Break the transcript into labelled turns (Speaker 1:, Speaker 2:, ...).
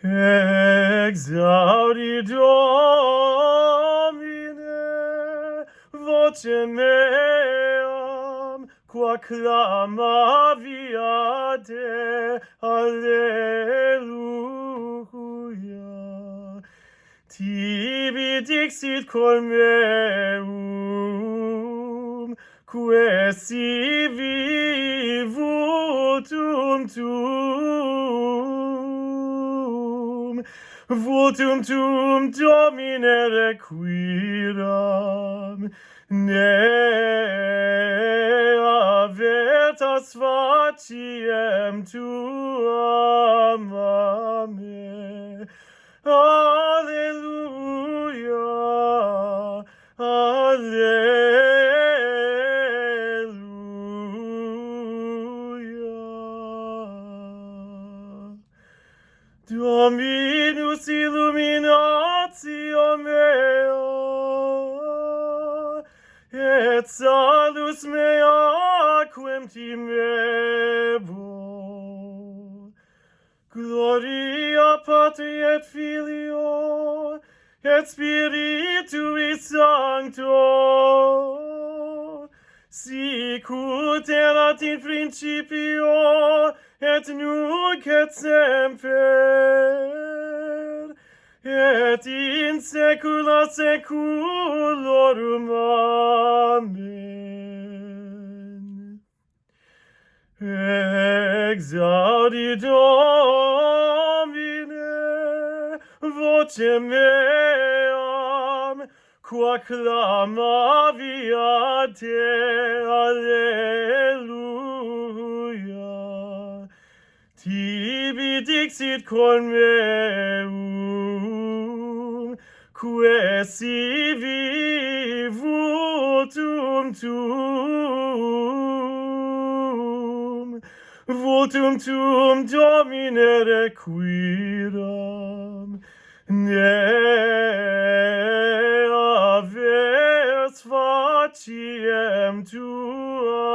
Speaker 1: Exaudi Domine, vocem meam, qua clamavia te, Alleluia. Tibi dixit cor meum, quae vultum tuum, Domine requiram, ne avertas faciem tuam, amen. Alleluia, alleluia. Dominus illuminatio mea, et salus mea quem timebo. Gloria Patri et Filio, et Spiritui Sancto, sicut erat in principio, et nunc et semper, et in saecula saeculorum. Amen. Exaudi Domine, vocem meam, qua clamavia te, Alleluia. Tibi dixit cor meum, quae sivi vultum tuum, Domine requiram, ne avers faciem tuam.